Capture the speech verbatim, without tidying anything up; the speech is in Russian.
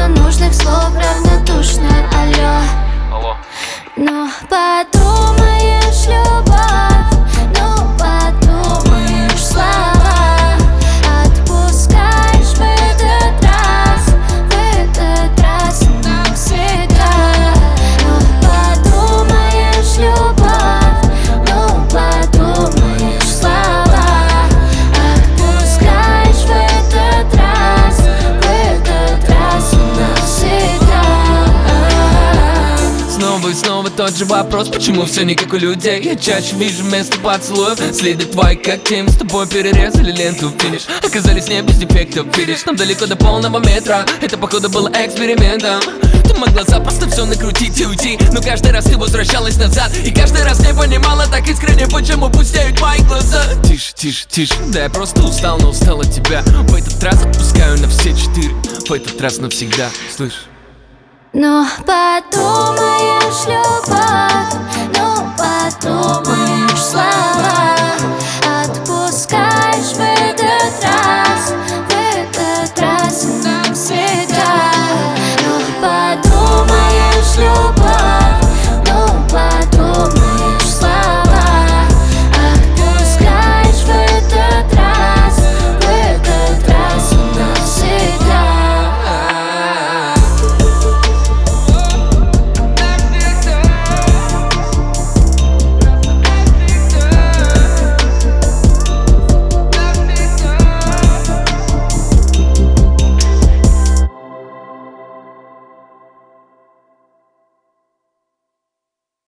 нужных слов равнодушно. Алло, алло. но подумаешь, любовь, ну подумаешь, слова отпускаешь в этот раз, в этот раз навсегда. Ну подумаешь, любовь, ну подумаешь, слова отпускаешь в этот раз, в этот раз навсегда. Снова и снова тот же вопрос, почему все не как у людей? Я чаще вижу вместо поцелуев следы твои когтей. Мы с тобой перерезали ленту, финиш. Оказались не без дефектов, видишь, нам далеко до полного метра. Это походу было экспериментом. Ты могла запросто все накрутить и уйти, но каждый раз ты возвращалась назад, и каждый раз не понимала так искренне, почему пустеют мои глаза. Тише, тише, тише, да я просто устал, но устал от тебя. В этот раз отпускаю на все четыре, в этот раз навсегда, слышь. Но подумаешь, любовь, ну подумаешь.